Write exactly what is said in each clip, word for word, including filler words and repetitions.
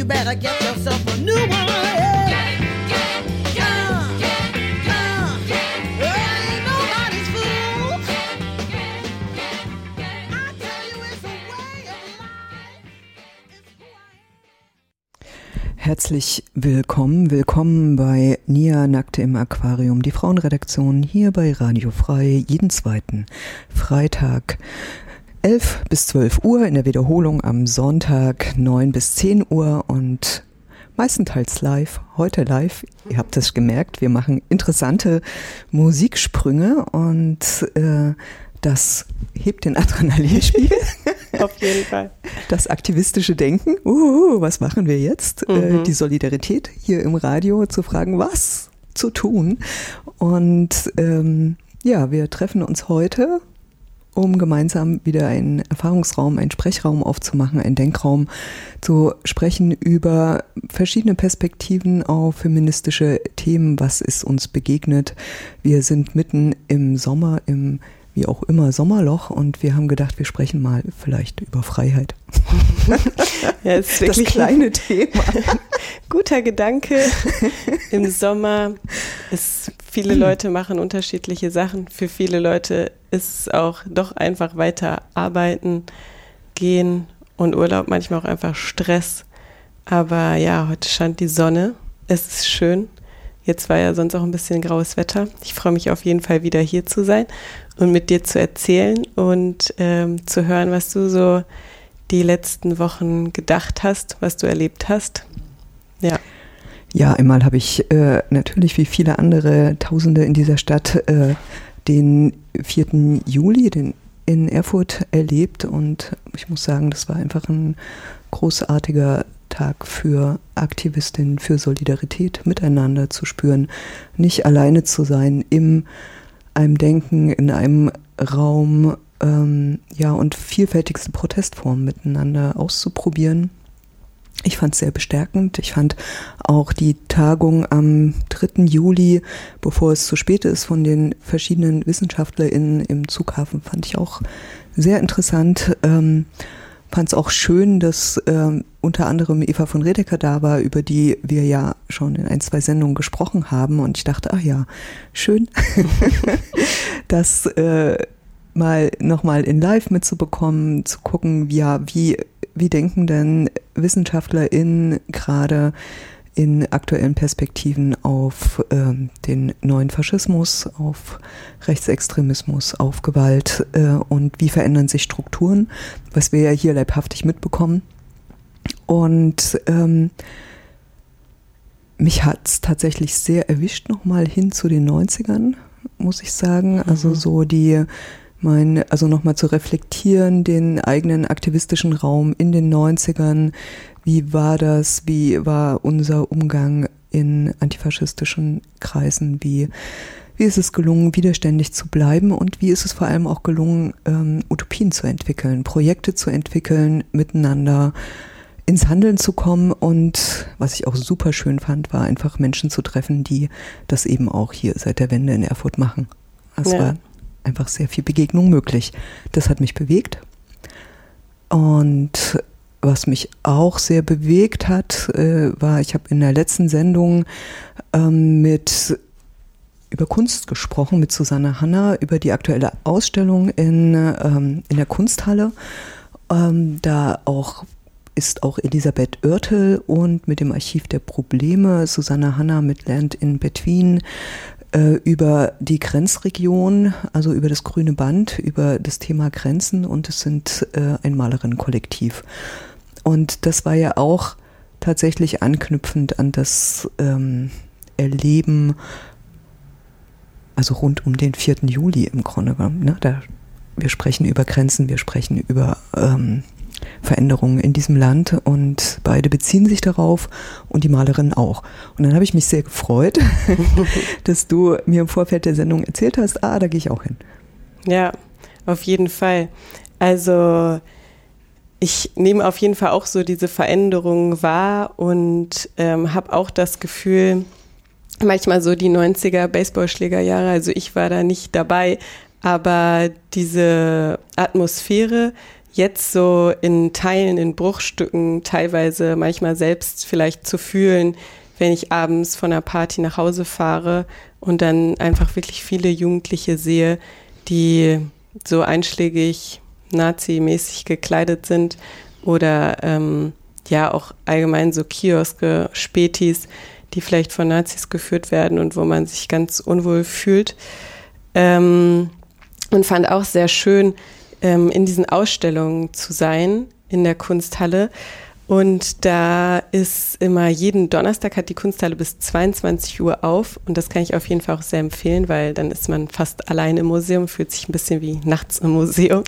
better get yourself a new one. Yeah, yeah, yeah, yeah, yeah, yeah. Ain't nobody's fool. I tell you it's a way of life. It's who I am. Herzlich willkommen, willkommen bei Nia Nackte im Aquarium, die Frauenredaktion hier bei Radio Frei, jeden zweiten Freitag elf bis zwölf Uhr, in der Wiederholung am Sonntag neun bis zehn Uhr und meistenteils live, heute live. Ihr habt es gemerkt, wir machen interessante Musiksprünge und äh, das hebt den Adrenalinspiegel. Auf jeden Fall. Das aktivistische Denken, uh, was machen wir jetzt? Mhm. Äh, die Solidarität hier im Radio zu fragen, was zu tun. Und ähm, ja, wir treffen uns heute, um gemeinsam wieder einen Erfahrungsraum, einen Sprechraum aufzumachen, einen Denkraum zu sprechen über verschiedene Perspektiven auf feministische Themen. Was ist uns begegnet? Wir sind mitten im Sommer, im wie auch immer Sommerloch und wir haben gedacht, wir sprechen mal vielleicht über Freiheit. Ja, ist wirklich das kleine Thema. Guter Gedanke. Im Sommer ist, viele Leute machen unterschiedliche Sachen. Für viele Leute ist es auch doch einfach weiter arbeiten, gehen und Urlaub manchmal auch einfach Stress. Aber ja, heute scheint die Sonne. Es ist schön. Jetzt war ja sonst auch ein bisschen graues Wetter. Ich freue mich auf jeden Fall wieder hier zu sein und mit dir zu erzählen und ähm, zu hören, was du so die letzten Wochen gedacht hast, was du erlebt hast. Ja. Ja, einmal habe ich äh, natürlich wie viele andere Tausende in dieser Stadt äh, den vierten Juli den in Erfurt erlebt und ich muss sagen, das war einfach ein großartiger Tag für Aktivistinnen, für Solidarität miteinander zu spüren, nicht alleine zu sein, in einem Denken, in einem Raum, ähm, ja, und vielfältigste Protestformen miteinander auszuprobieren. Ich fand es sehr bestärkend. Ich fand auch die Tagung am dritten Juli, bevor es zu spät ist, von den verschiedenen WissenschaftlerInnen im Zughafen, fand ich auch sehr interessant. Ähm, fand es auch schön, dass ähm, unter anderem Eva von Redeker da war, über die wir ja schon in ein, zwei Sendungen gesprochen haben. Und ich dachte, ach ja, schön, das äh, mal nochmal in Live mitzubekommen, zu gucken, ja, wie, wie denken denn WissenschaftlerInnen gerade in aktuellen Perspektiven auf ähm, den neuen Faschismus, auf Rechtsextremismus, auf Gewalt äh, und wie verändern sich Strukturen, was wir ja hier leibhaftig mitbekommen. Und ähm, mich hat es tatsächlich sehr erwischt, nochmal hin zu den neunzigern, muss ich sagen. Also so die, mein, also nochmal zu reflektieren, den eigenen aktivistischen Raum in den neunzigern. Wie war das? Wie war unser Umgang in antifaschistischen Kreisen? Wie, wie ist es gelungen, widerständig zu bleiben? Und wie ist es vor allem auch gelungen, ähm, Utopien zu entwickeln, Projekte zu entwickeln, miteinander ins Handeln zu kommen? Und was ich auch super schön fand, war einfach Menschen zu treffen, die das eben auch hier seit der Wende in Erfurt machen. Es ja. war einfach sehr viel Begegnung möglich. Das hat mich bewegt. Und was mich auch sehr bewegt hat, äh, war, ich habe in der letzten Sendung ähm, mit über Kunst gesprochen, mit Susanne Hanna, über die aktuelle Ausstellung in, ähm, in der Kunsthalle. Ähm, da auch ist auch Elisabeth Oertel und mit dem Archiv der Probleme Susanne Hanna mit Land in Between äh, über die Grenzregion, also über das Grüne Band, über das Thema Grenzen, und es sind äh, ein Malerinnenkollektiv. Und das war ja auch tatsächlich anknüpfend an das ähm, Erleben, also rund um den vierten Juli im Grunde genommen. Ne? Da, wir sprechen über Grenzen, wir sprechen über ähm, Veränderungen in diesem Land und beide beziehen sich darauf und die Malerin auch. Und dann habe ich mich sehr gefreut, dass du mir im Vorfeld der Sendung erzählt hast, ah, da gehe ich auch hin. Ja, auf jeden Fall. Also ich nehme auf jeden Fall auch so diese Veränderungen wahr und ähm, habe auch das Gefühl, manchmal so die neunziger Baseballschlägerjahre, also ich war da nicht dabei, aber diese Atmosphäre, jetzt so in Teilen, in Bruchstücken teilweise manchmal selbst vielleicht zu fühlen, wenn ich abends von einer Party nach Hause fahre und dann einfach wirklich viele Jugendliche sehe, die so einschlägig nazimäßig gekleidet sind oder ähm, ja auch allgemein so Kioske, Spätis, die vielleicht von Nazis geführt werden und wo man sich ganz unwohl fühlt. Ähm, und fand auch sehr schön, ähm, in diesen Ausstellungen zu sein in der Kunsthalle. Und da ist immer, jeden Donnerstag hat die Kunsthalle bis zweiundzwanzig Uhr auf. Und das kann ich auf jeden Fall auch sehr empfehlen, weil dann ist man fast allein im Museum, fühlt sich ein bisschen wie nachts im Museum.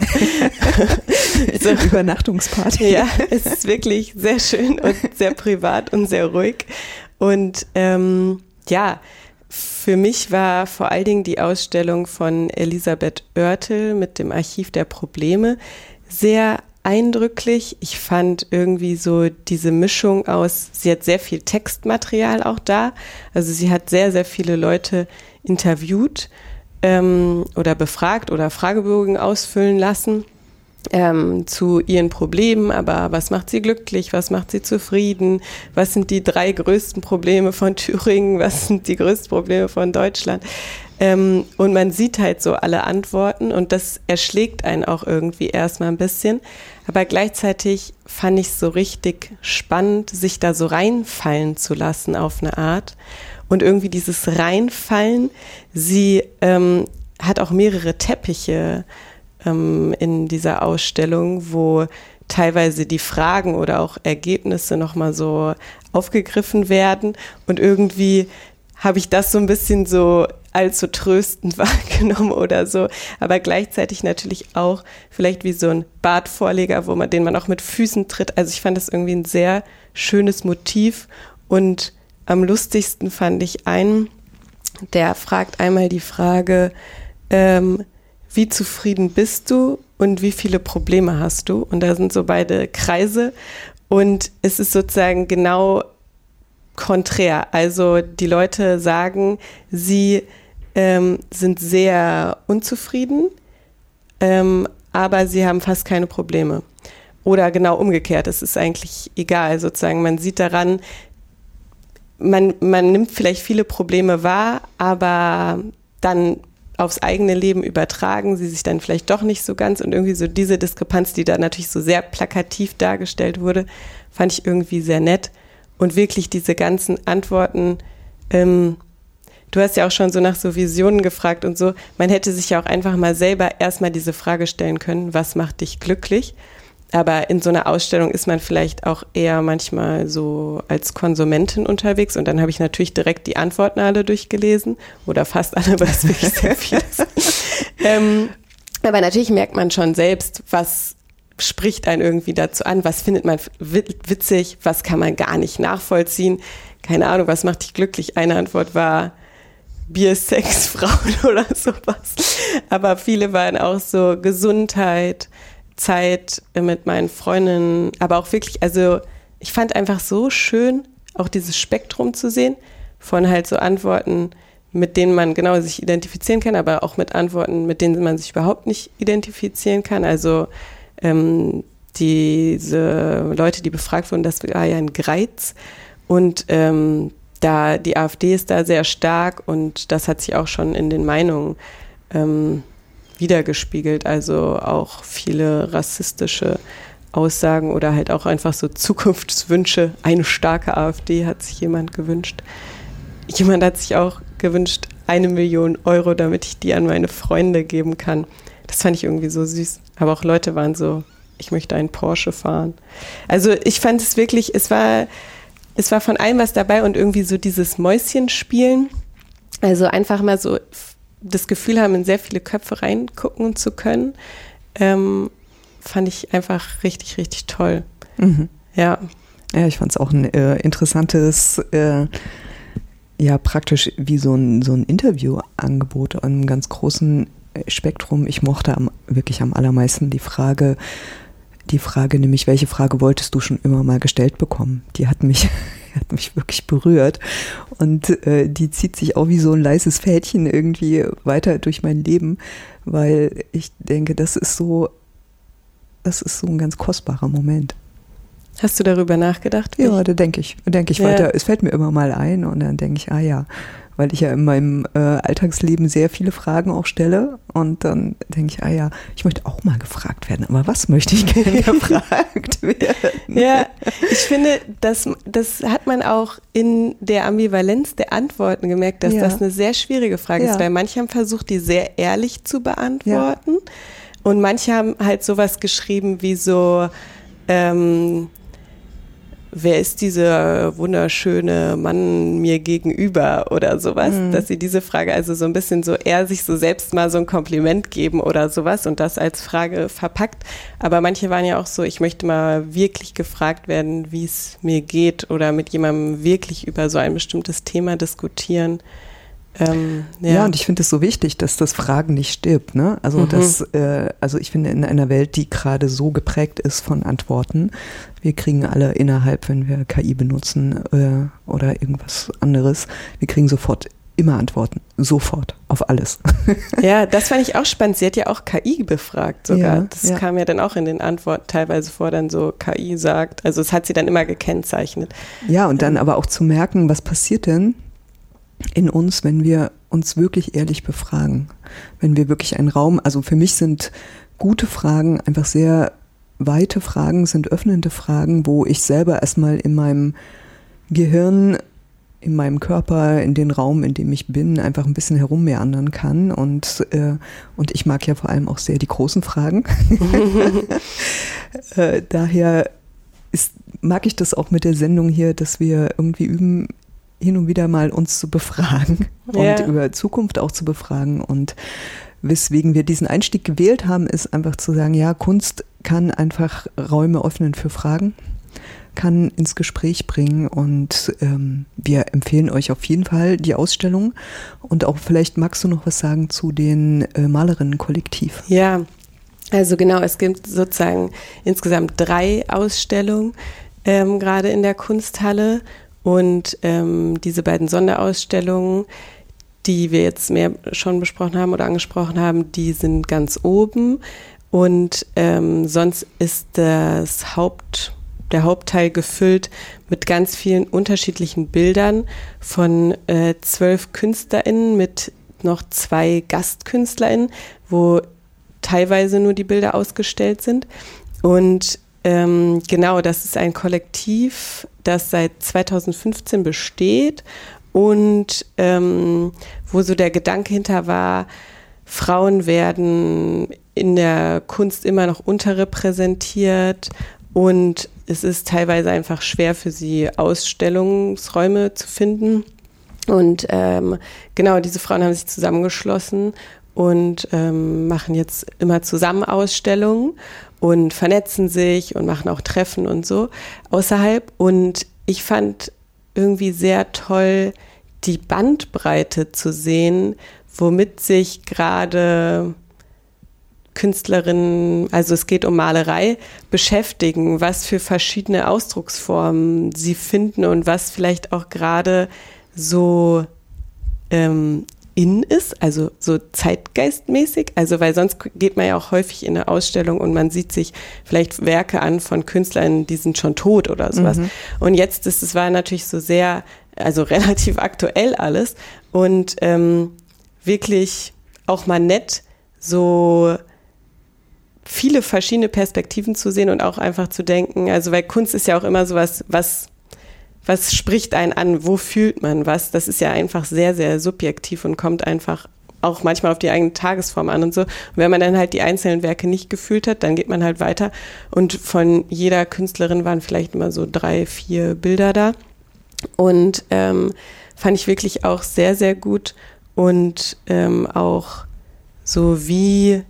So. Übernachtungsparty. Ja, es ist wirklich sehr schön und sehr privat und sehr ruhig. Und ähm, ja, für mich war vor allen Dingen die Ausstellung von Elisabeth Oertel mit dem Archiv der Probleme sehr eindrücklich. Ich fand irgendwie so diese Mischung aus, sie hat sehr viel Textmaterial auch da, also sie hat sehr, sehr viele Leute interviewt ähm, oder befragt oder Fragebögen ausfüllen lassen ähm, zu ihren Problemen, aber was macht sie glücklich, was macht sie zufrieden, was sind die drei größten Probleme von Thüringen, was sind die größten Probleme von Deutschland. Ähm, und man sieht halt so alle Antworten und das erschlägt einen auch irgendwie erstmal ein bisschen. Aber gleichzeitig fand ich es so richtig spannend, sich da so reinfallen zu lassen auf eine Art. Und irgendwie dieses Reinfallen, sie ähm, hat auch mehrere Teppiche ähm, in dieser Ausstellung, wo teilweise die Fragen oder auch Ergebnisse nochmal so aufgegriffen werden. Und irgendwie habe ich das so ein bisschen so allzu tröstend wahrgenommen oder so, aber gleichzeitig natürlich auch vielleicht wie so ein Badvorleger, wo man, den man auch mit Füßen tritt. Also ich fand das irgendwie ein sehr schönes Motiv und am lustigsten fand ich einen, der fragt einmal die Frage, ähm, wie zufrieden bist du und wie viele Probleme hast du? Und da sind so beide Kreise und es ist sozusagen genau konträr. Also die Leute sagen, sie ähm, sind sehr unzufrieden, ähm, aber sie haben fast keine Probleme. Oder genau umgekehrt, es ist eigentlich egal sozusagen. Man sieht daran, man, man nimmt vielleicht viele Probleme wahr, aber dann aufs eigene Leben übertragen sie sich dann vielleicht doch nicht so ganz und irgendwie so diese Diskrepanz, die da natürlich so sehr plakativ dargestellt wurde, fand ich irgendwie sehr nett. Und wirklich diese ganzen Antworten, ähm, du hast ja auch schon so nach so Visionen gefragt und so, man hätte sich ja auch einfach mal selber erstmal diese Frage stellen können, was macht dich glücklich? Aber in so einer Ausstellung ist man vielleicht auch eher manchmal so als Konsumentin unterwegs und dann habe ich natürlich direkt die Antworten alle durchgelesen oder fast alle, weil es wirklich sehr viel ist. ähm, aber natürlich merkt man schon selbst, was spricht einen irgendwie dazu an, was findet man witzig, was kann man gar nicht nachvollziehen, keine Ahnung, was macht dich glücklich? Eine Antwort war Bier, Sex, Frauen oder sowas, aber viele waren auch so Gesundheit, Zeit mit meinen Freundinnen, aber auch wirklich, also ich fand einfach so schön, auch dieses Spektrum zu sehen, von halt so Antworten, mit denen man genau sich identifizieren kann, aber auch mit Antworten, mit denen man sich überhaupt nicht identifizieren kann, also Ähm, diese Leute, die befragt wurden, das war ja ein Greiz und ähm, da die AfD ist da sehr stark und das hat sich auch schon in den Meinungen ähm, wiedergespiegelt, also auch viele rassistische Aussagen oder halt auch einfach so Zukunftswünsche. Eine starke AfD hat sich jemand gewünscht. Jemand hat sich auch gewünscht, eine Million Euro, damit ich die an meine Freunde geben kann. Das fand ich irgendwie so süß. Aber auch Leute waren so, ich möchte einen Porsche fahren. Also ich fand es wirklich, es war, es war von allem was dabei und irgendwie so dieses Mäuschenspielen. Also einfach mal so das Gefühl haben, in sehr viele Köpfe reingucken zu können, ähm, fand ich einfach richtig, richtig toll. Mhm. Ja. Ja, ich fand es auch ein äh, interessantes, äh, ja praktisch wie so ein, so ein Interviewangebot an einem ganz großen Spektrum. Ich mochte am, wirklich am allermeisten die Frage, die Frage nämlich, welche Frage wolltest du schon immer mal gestellt bekommen? Die hat mich, hat mich wirklich berührt und äh, die zieht sich auch wie so ein leises Fädchen irgendwie weiter durch mein Leben, weil ich denke, das ist so das ist so ein ganz kostbarer Moment. Hast du darüber nachgedacht? Ja, da denke ich, denke ich ja. weiter. Es fällt mir immer mal ein und dann denke ich, ah ja, weil ich ja in meinem äh, Alltagsleben sehr viele Fragen auch stelle und dann denke ich, ah ja, ich möchte auch mal gefragt werden, aber was möchte ich gerne gefragt werden? Ja, ich finde, das, das hat man auch in der Ambivalenz der Antworten gemerkt, dass ja. das eine sehr schwierige Frage ja. ist, weil manche haben versucht, die sehr ehrlich zu beantworten ja. und manche haben halt sowas geschrieben wie so, ähm, wer ist dieser wunderschöne Mann mir gegenüber oder sowas, mhm. dass sie diese Frage also so ein bisschen so eher sich so selbst mal so ein Kompliment geben oder sowas und das als Frage verpackt. Aber manche waren ja auch so, ich möchte mal wirklich gefragt werden, wie es mir geht oder mit jemandem wirklich über so ein bestimmtes Thema diskutieren. Ähm, ja. ja, und ich finde es so wichtig, dass das Fragen nicht stirbt, ne? Also mhm. das, äh, also ich finde in einer Welt, die gerade so geprägt ist von Antworten, wir kriegen alle innerhalb, wenn wir K I benutzen äh, oder irgendwas anderes, wir kriegen sofort immer Antworten, sofort auf alles. Ja, das fand ich auch spannend. Sie hat ja auch K I befragt sogar. Ja, das ja. kam ja dann auch in den Antworten teilweise vor, dann so K I sagt. Also es hat sie dann immer gekennzeichnet. Ja, und dann ähm. aber auch zu merken, was passiert denn in uns, wenn wir uns wirklich ehrlich befragen, wenn wir wirklich einen Raum, also für mich sind gute Fragen einfach sehr weite Fragen, sind öffnende Fragen, wo ich selber erstmal in meinem Gehirn, in meinem Körper, in den Raum, in dem ich bin, einfach ein bisschen herummeandern kann und, äh, und ich mag ja vor allem auch sehr die großen Fragen. äh, daher ist, mag ich das auch mit der Sendung hier, dass wir irgendwie üben, hin und wieder mal uns zu befragen ja. und über Zukunft auch zu befragen. Und weswegen wir diesen Einstieg gewählt haben, ist einfach zu sagen, ja, Kunst kann einfach Räume öffnen für Fragen, kann ins Gespräch bringen und ähm, wir empfehlen euch auf jeden Fall die Ausstellung und auch vielleicht magst du noch was sagen zu den äh, Malerinnen-Kollektiv. Ja, also genau, es gibt sozusagen insgesamt drei Ausstellungen ähm, gerade in der Kunsthalle. Und ähm, diese beiden Sonderausstellungen, die wir jetzt mehr schon besprochen haben oder angesprochen haben, die sind ganz oben. Und ähm, sonst ist das Haupt, der Hauptteil gefüllt mit ganz vielen unterschiedlichen Bildern von äh, zwölf KünstlerInnen mit noch zwei GastkünstlerInnen, wo teilweise nur die Bilder ausgestellt sind. Und Ähm, genau, das ist ein Kollektiv, das seit zweitausendfünfzehn besteht und ähm, wo so der Gedanke hinter war, Frauen werden in der Kunst immer noch unterrepräsentiert und es ist teilweise einfach schwer für sie, Ausstellungsräume zu finden. Und ähm, genau, diese Frauen haben sich zusammengeschlossen und ähm, machen jetzt immer zusammen Ausstellungen und vernetzen sich und machen auch Treffen und so außerhalb. Und ich fand irgendwie sehr toll, die Bandbreite zu sehen, womit sich gerade Künstlerinnen, also es geht um Malerei, beschäftigen, was für verschiedene Ausdrucksformen sie finden und was vielleicht auch gerade so ähm, in ist, also so zeitgeistmäßig, also weil sonst geht man ja auch häufig in eine Ausstellung und man sieht sich vielleicht Werke an von Künstlern, die sind schon tot oder sowas. Mhm. Und jetzt ist es war natürlich so sehr, also relativ aktuell alles und ähm, wirklich auch mal nett, so viele verschiedene Perspektiven zu sehen und auch einfach zu denken, also weil Kunst ist ja auch immer sowas, was Was spricht einen an? Wo fühlt man was? Das ist ja einfach sehr, sehr subjektiv und kommt einfach auch manchmal auf die eigene Tagesform an und so. Und wenn man dann halt die einzelnen Werke nicht gefühlt hat, dann geht man halt weiter. Und von jeder Künstlerin waren vielleicht immer so drei, vier Bilder da. Und ähm, fand ich wirklich auch sehr, sehr gut. Und ähm, auch so wie...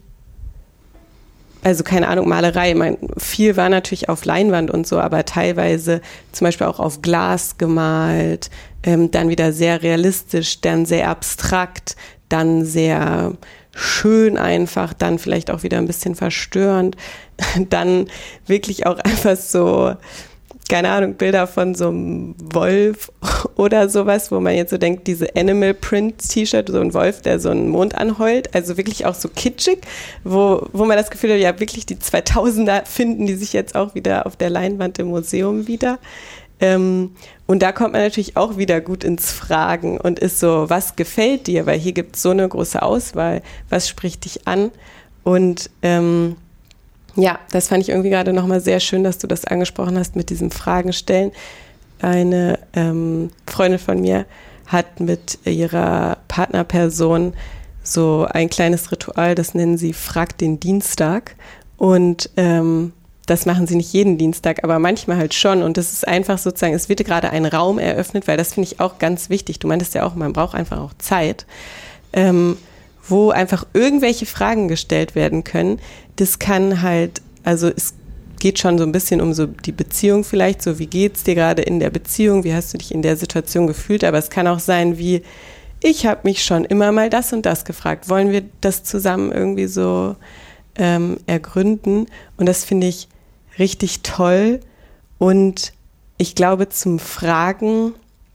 Also keine Ahnung, Malerei, ich meine, viel war natürlich auf Leinwand und so, aber teilweise zum Beispiel auch auf Glas gemalt, ähm, dann wieder sehr realistisch, dann sehr abstrakt, dann sehr schön einfach, dann vielleicht auch wieder ein bisschen verstörend, dann wirklich auch einfach so, keine Ahnung, Bilder von so einem Wolf oder sowas, wo man jetzt so denkt, diese Animal Print T-Shirt, so ein Wolf, der so einen Mond anheult, also wirklich auch so kitschig, wo, wo man das Gefühl hat, ja wirklich die zweitausender finden die sich jetzt auch wieder auf der Leinwand im Museum wieder. Ähm, und da kommt man natürlich auch wieder gut ins Fragen und ist so, was gefällt dir? Weil hier gibt es so eine große Auswahl, was spricht dich an? Und ähm, ja, das fand ich irgendwie gerade nochmal sehr schön, dass du das angesprochen hast mit diesem Fragen stellen. Eine ähm, Freundin von mir hat mit ihrer Partnerperson so ein kleines Ritual, das nennen sie Frag den Dienstag. Und ähm, das machen sie nicht jeden Dienstag, aber manchmal halt schon. Und das ist einfach sozusagen, es wird gerade ein Raum eröffnet, weil das finde ich auch ganz wichtig. Du meintest ja auch, man braucht einfach auch Zeit, ähm, wo einfach irgendwelche Fragen gestellt werden können. Das kann halt, also es geht schon so ein bisschen um so die Beziehung vielleicht, so wie geht's dir gerade in der Beziehung, wie hast du dich in der Situation gefühlt, aber es kann auch sein wie, ich habe mich schon immer mal das und das gefragt, wollen wir das zusammen irgendwie so ähm, ergründen? Und das finde ich richtig toll und ich glaube zum Fragen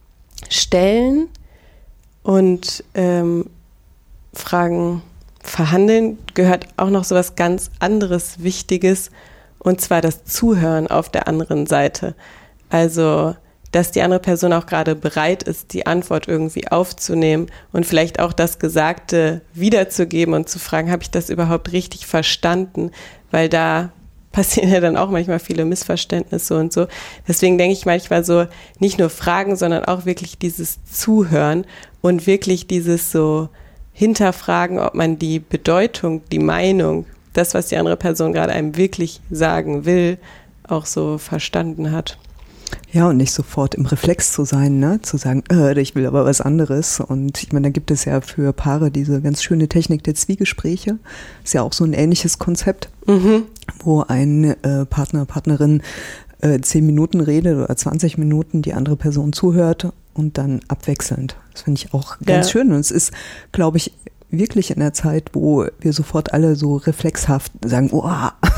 stellen und ähm, Fragen verhandeln gehört auch noch so was ganz anderes Wichtiges, und zwar das Zuhören auf der anderen Seite. Also, dass die andere Person auch gerade bereit ist, die Antwort irgendwie aufzunehmen und vielleicht auch das Gesagte wiederzugeben und zu fragen, habe ich das überhaupt richtig verstanden? Weil da passieren ja dann auch manchmal viele Missverständnisse und so. Deswegen denke ich manchmal so, nicht nur Fragen, sondern auch wirklich dieses Zuhören und wirklich dieses so hinterfragen, ob man die Bedeutung, die Meinung, das, was die andere Person gerade einem wirklich sagen will, auch so verstanden hat. Ja, und nicht sofort im Reflex zu sein, ne? Zu sagen, äh, ich will aber was anderes. Und ich meine, da gibt es ja für Paare diese ganz schöne Technik der Zwiegespräche. Ist ja auch so ein ähnliches Konzept, mhm. wo ein äh, Partner, Partnerin äh, zehn Minuten redet oder zwanzig Minuten, die andere Person zuhört und dann abwechselnd. Das finde ich auch ganz ja. schön. Und es ist, glaube ich, wirklich in der Zeit, wo wir sofort alle so reflexhaft sagen, oh,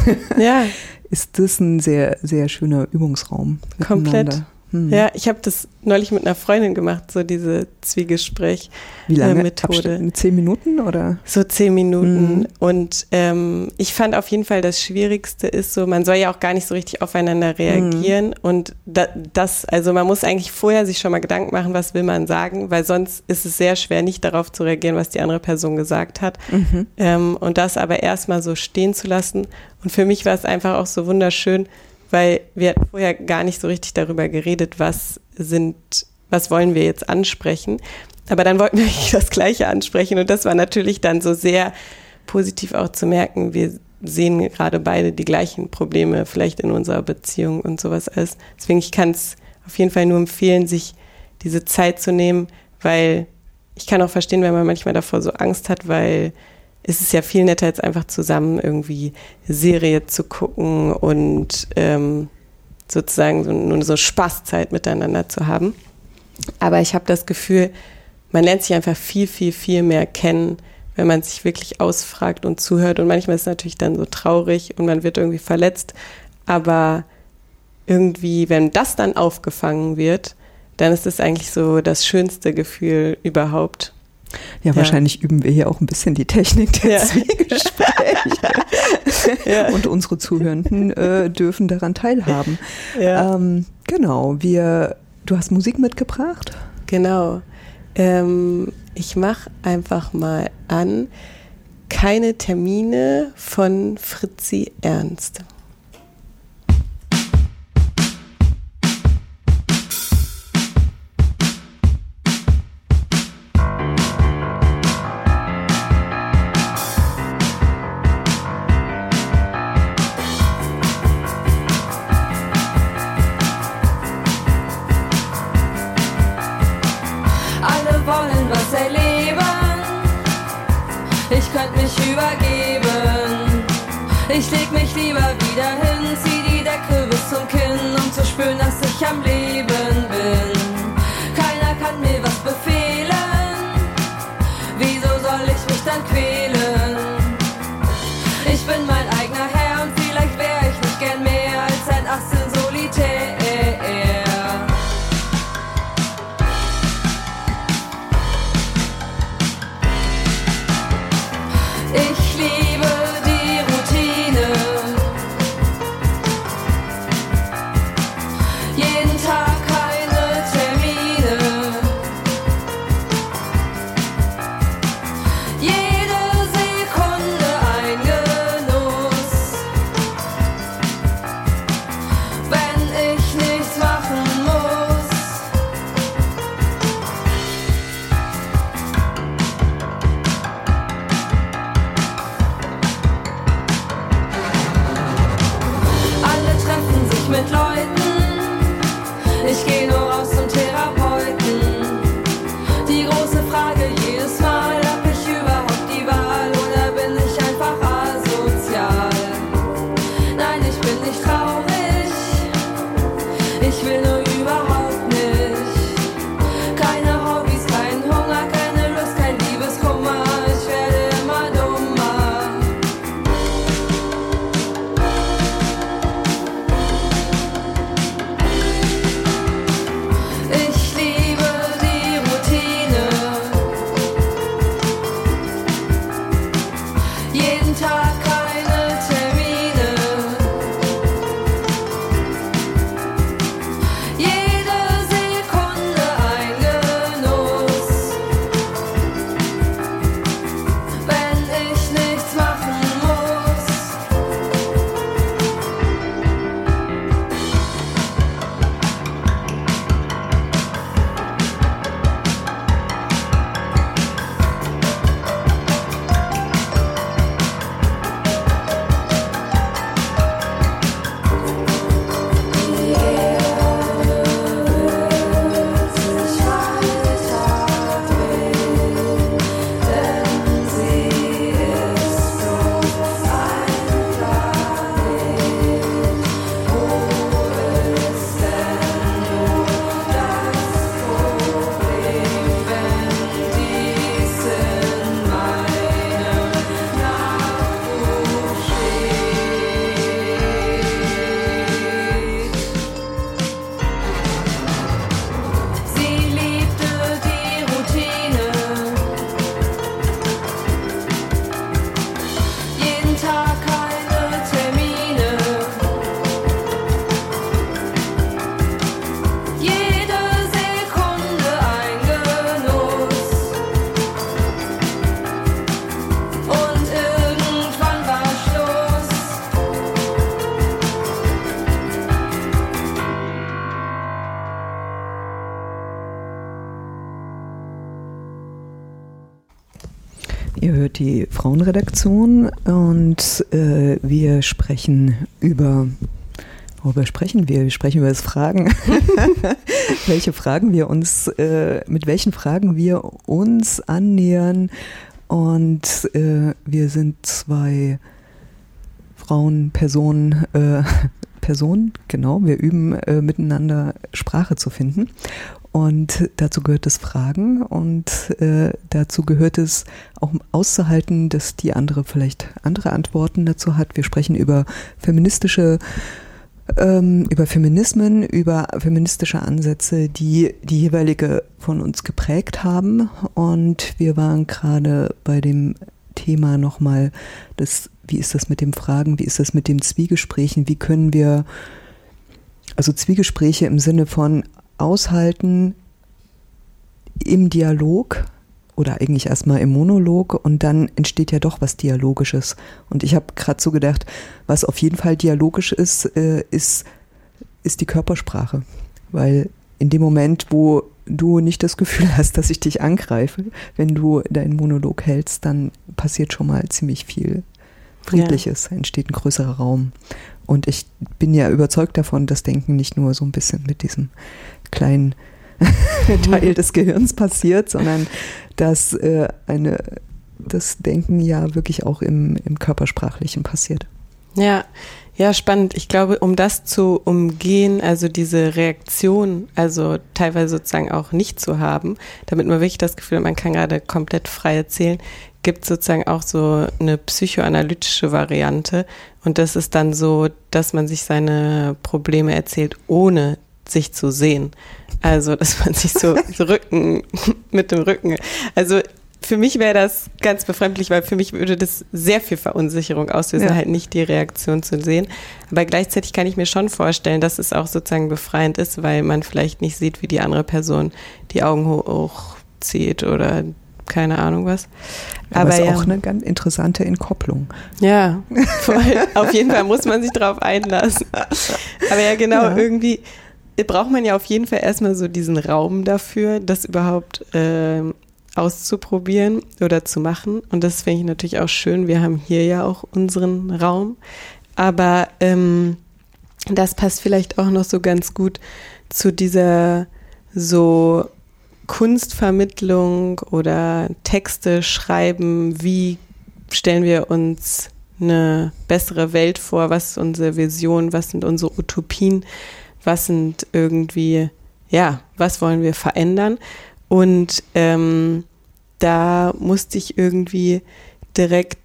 ja. ist das ein sehr, sehr schöner Übungsraum. Komplett. Hm. Ja, ich habe das neulich mit einer Freundin gemacht, so diese Zwiegespräch Wie lange? Äh, Methode. Mit zehn Minuten oder? So zehn Minuten. Mhm. Und ähm, ich fand auf jeden Fall, das Schwierigste ist so, man soll ja auch gar nicht so richtig aufeinander reagieren. Mhm. Und da, das, also man muss eigentlich vorher sich schon mal Gedanken machen, was will man sagen, weil sonst ist es sehr schwer, nicht darauf zu reagieren, was die andere Person gesagt hat. Mhm. Ähm, und das aber erstmal so stehen zu lassen. Und für mich war es einfach auch so wunderschön, weil wir hatten vorher gar nicht so richtig darüber geredet, was sind, was wollen wir jetzt ansprechen. Aber dann wollten wir eigentlich das Gleiche ansprechen und das war natürlich dann so sehr positiv auch zu merken, wir sehen gerade beide die gleichen Probleme vielleicht in unserer Beziehung und sowas alles. Deswegen, ich kann es auf jeden Fall nur empfehlen, sich diese Zeit zu nehmen, weil ich kann auch verstehen, wenn man manchmal davor so Angst hat, weil es ist ja viel netter, jetzt einfach zusammen irgendwie Serie zu gucken und ähm, sozusagen so, nur so Spaßzeit miteinander zu haben. Aber ich habe das Gefühl, man lernt sich einfach viel, viel, viel mehr kennen, wenn man sich wirklich ausfragt und zuhört. Und manchmal ist es natürlich dann so traurig und man wird irgendwie verletzt. Aber irgendwie, wenn das dann aufgefangen wird, dann ist es eigentlich so das schönste Gefühl überhaupt. Ja, ja, wahrscheinlich üben wir hier auch ein bisschen die Technik der ja. Zwiegespräche. ja. Und unsere Zuhörenden äh, dürfen daran teilhaben. Ja. Ähm, genau, wir, du hast Musik mitgebracht? Genau. Ähm, ich mache einfach mal an Keine Termine von Fritzi Ernst. Ich leg mich lieber wieder hin, zieh die Decke bis zum Kinn, um zu spüren, dass ich am Leben bin. Keiner kann mir was befehlen, wieso soll ich mich dann quälen? Ich bin mein eigener Herr und vielleicht wär ich nicht gern mehr als ein Ass in Solitär. Ihr hört die Frauenredaktion und äh, wir sprechen über, worüber sprechen wir? Wir sprechen über das Fragen. Welche Fragen wir uns, äh, mit welchen Fragen wir uns annähern. Und äh, wir sind zwei Frauen, Personen, äh, Personen, genau, wir üben äh, miteinander Sprache zu finden. Und dazu gehört es Fragen und äh, dazu gehört es auch auszuhalten, dass die andere vielleicht andere Antworten dazu hat. Wir sprechen über feministische, ähm, über Feminismen, über feministische Ansätze, die die jeweilige von uns geprägt haben. Und wir waren gerade bei dem Thema nochmal, das, wie ist das mit den Fragen, wie ist das mit den Zwiegesprächen, wie können wir, also Zwiegespräche im Sinne von aushalten im Dialog oder eigentlich erstmal im Monolog und dann entsteht ja doch was Dialogisches. Und ich habe gerade so gedacht, was auf jeden Fall dialogisch ist, äh, ist, ist die Körpersprache. Weil in dem Moment, wo du nicht das Gefühl hast, dass ich dich angreife, wenn du deinen Monolog hältst, dann passiert schon mal ziemlich viel Friedliches, ja. Entsteht ein größerer Raum. Und ich bin ja überzeugt davon, dass Denken nicht nur so ein bisschen mit diesem kleinen Teil des Gehirns passiert, sondern dass äh, eine, das Denken ja wirklich auch im, im Körpersprachlichen passiert. Ja, ja, spannend. Ich glaube, um das zu umgehen, also diese Reaktion, also teilweise sozusagen auch nicht zu haben, damit man wirklich das Gefühl hat, man kann gerade komplett frei erzählen, gibt es sozusagen auch so eine psychoanalytische Variante. Und das ist dann so, dass man sich seine Probleme erzählt, ohne sich zu sehen. Also, dass man sich so, so Rücken, mit dem Rücken, also für mich wäre das ganz befremdlich, weil für mich würde das sehr viel Verunsicherung auslösen, ja. Halt nicht die Reaktion zu sehen. Aber gleichzeitig kann ich mir schon vorstellen, dass es auch sozusagen befreiend ist, weil man vielleicht nicht sieht, wie die andere Person die Augen hochzieht oder keine Ahnung was. Aber, Aber es ist ja auch eine ganz interessante Entkopplung. Ja, voll. Auf jeden Fall muss man sich drauf einlassen. Aber ja, genau, ja. Irgendwie braucht man ja auf jeden Fall erstmal so diesen Raum dafür, das überhaupt äh, auszuprobieren oder zu machen. Und das finde ich natürlich auch schön. Wir haben hier ja auch unseren Raum. Aber ähm, das passt vielleicht auch noch so ganz gut zu dieser so Kunstvermittlung oder Texte schreiben. Wie stellen wir uns eine bessere Welt vor? Was ist unsere Vision? Was sind unsere Utopien? Was sind irgendwie, ja, was wollen wir verändern? Und ähm, da musste ich irgendwie direkt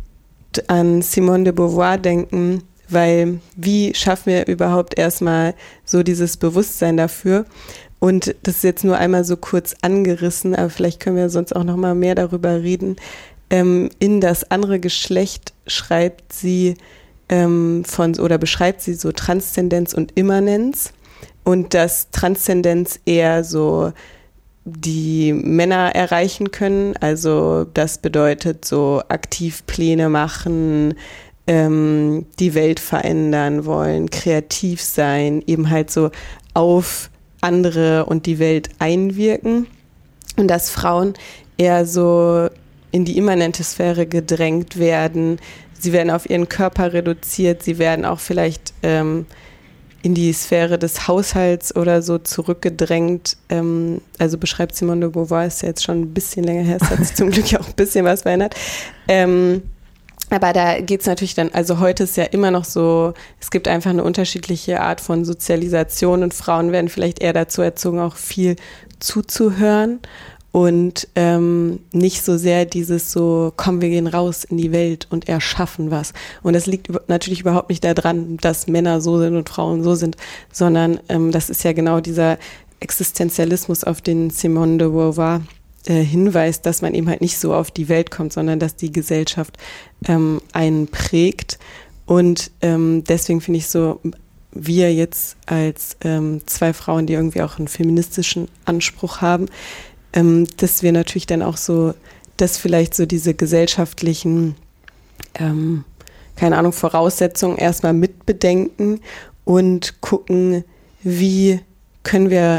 an Simone de Beauvoir denken, weil wie schaffen wir überhaupt erstmal so dieses Bewusstsein dafür? Und das ist jetzt nur einmal so kurz angerissen, aber vielleicht können wir sonst auch noch mal mehr darüber reden. Ähm, in das andere Geschlecht schreibt sie ähm, von oder beschreibt sie so Transzendenz und Immanenz und dass Transzendenz eher so die Männer erreichen können. Also das bedeutet so aktiv Pläne machen, ähm, die Welt verändern wollen, kreativ sein, eben halt so auf andere und die Welt einwirken. Und dass Frauen eher so in die immanente Sphäre gedrängt werden. Sie werden auf ihren Körper reduziert, sie werden auch vielleicht ähm, in die Sphäre des Haushalts oder so zurückgedrängt. Ähm, also beschreibt Simone de Beauvoir, ist ja jetzt schon ein bisschen länger her, es hat sich zum Glück auch ein bisschen was verändert. Ähm, aber da geht es natürlich dann, also heute ist ja immer noch so, es gibt einfach eine unterschiedliche Art von Sozialisation und Frauen werden vielleicht eher dazu erzogen, auch viel zuzuhören und ähm, nicht so sehr dieses so, komm, wir gehen raus in die Welt und erschaffen was. Und das liegt über, natürlich überhaupt nicht daran, dass Männer so sind und Frauen so sind, sondern ähm, das ist ja genau dieser Existenzialismus, auf den Simone de Beauvoir äh, hinweist, dass man eben halt nicht so auf die Welt kommt, sondern dass die Gesellschaft ähm, einen prägt. Und ähm, deswegen finde ich so, wir jetzt als ähm, zwei Frauen, die irgendwie auch einen feministischen Anspruch haben, ähm, dass wir natürlich dann auch so, dass vielleicht so diese gesellschaftlichen, ähm, keine Ahnung, Voraussetzungen erstmal mitbedenken und gucken, wie können wir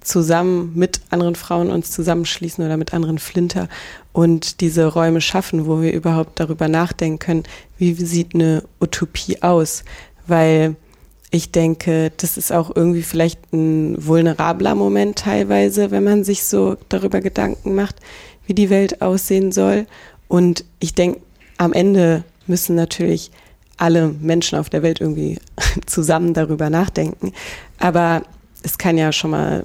zusammen mit anderen Frauen uns zusammenschließen oder mit anderen Flinter und diese Räume schaffen, wo wir überhaupt darüber nachdenken können, wie sieht eine Utopie aus, weil ich denke, das ist auch irgendwie vielleicht ein vulnerabler Moment teilweise, wenn man sich so darüber Gedanken macht, wie die Welt aussehen soll. Und ich denke, am Ende müssen natürlich alle Menschen auf der Welt irgendwie zusammen darüber nachdenken. Aber es kann ja schon mal,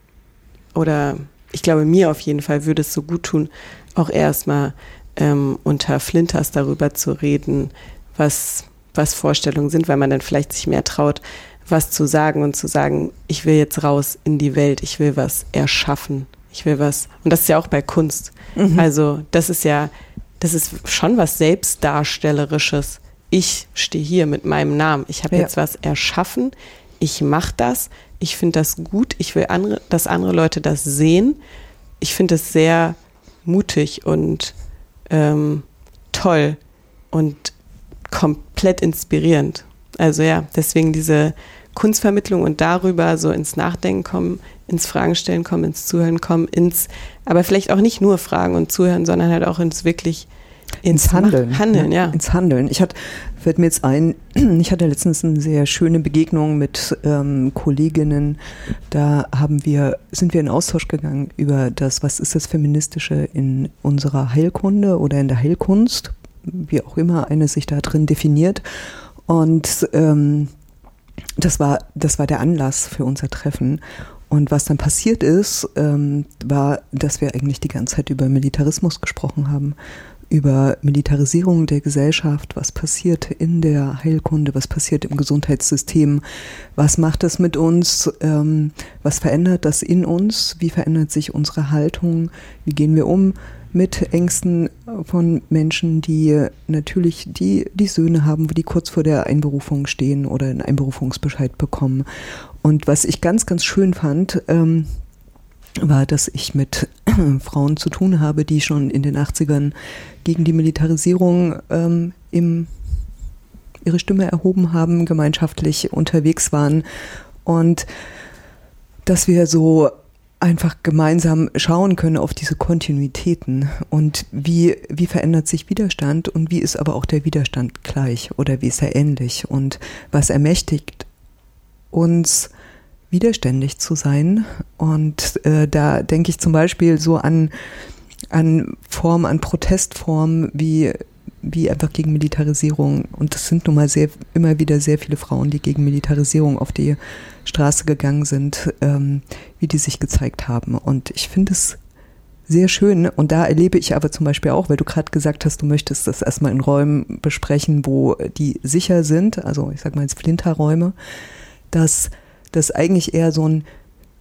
oder ich glaube, mir auf jeden Fall würde es so gut tun, auch erstmal ähm, unter Flinters darüber zu reden, was, was Vorstellungen sind, weil man dann vielleicht sich mehr traut, was zu sagen und zu sagen, ich will jetzt raus in die Welt, ich will was erschaffen, ich will was, und das ist ja auch bei Kunst. Mhm. Also das ist ja, das ist schon was Selbstdarstellerisches. Ich stehe hier mit meinem Namen, ich habe ja. jetzt was erschaffen, ich mache das, ich finde das gut, ich will, andere, dass andere Leute das sehen. Ich finde es sehr mutig und ähm, toll und komplett inspirierend. Also ja, deswegen diese Kunstvermittlung und darüber so ins Nachdenken kommen, ins Fragen stellen kommen, ins Zuhören kommen, ins, aber vielleicht auch nicht nur Fragen und Zuhören, sondern halt auch ins wirklich Ins, ins Handeln. Handeln, ja. ja. Ins Handeln. Ich hatte, fällt mir jetzt ein, ich hatte letztens eine sehr schöne Begegnung mit ähm, Kolleginnen. Da haben wir, sind wir in Austausch gegangen über das, was ist das Feministische in unserer Heilkunde oder in der Heilkunst, wie auch immer eine sich da drin definiert. Und ähm, das war, das war der Anlass für unser Treffen. Und was dann passiert ist, ähm, war, dass wir eigentlich die ganze Zeit über Militarismus gesprochen haben. Über Militarisierung der Gesellschaft, was passiert in der Heilkunde, was passiert im Gesundheitssystem, was macht das mit uns, ähm, was verändert das in uns, wie verändert sich unsere Haltung, wie gehen wir um mit Ängsten von Menschen, die natürlich die, die Söhne haben, die kurz vor der Einberufung stehen oder einen Einberufungsbescheid bekommen. Und was ich ganz, ganz schön fand, ähm, war, dass ich mit Frauen zu tun habe, die schon in den achtzigern gegen die Militarisierung ähm, im, ihre Stimme erhoben haben, gemeinschaftlich unterwegs waren und dass wir so einfach gemeinsam schauen können auf diese Kontinuitäten und wie, wie verändert sich Widerstand und wie ist aber auch der Widerstand gleich oder wie ist er ähnlich und was ermächtigt uns widerständig zu sein. Und äh, da denke ich zum Beispiel so an, an Formen, an Protestformen wie, wie einfach gegen Militarisierung. Und das sind nun mal sehr, immer wieder sehr viele Frauen, die gegen Militarisierung auf die Straße gegangen sind, ähm, wie die sich gezeigt haben. Und ich finde es sehr schön. Und da erlebe ich aber zum Beispiel auch, weil du gerade gesagt hast, du möchtest das erstmal in Räumen besprechen, wo die sicher sind, also ich sag mal jetzt Flinterräume, dass das eigentlich eher so ein,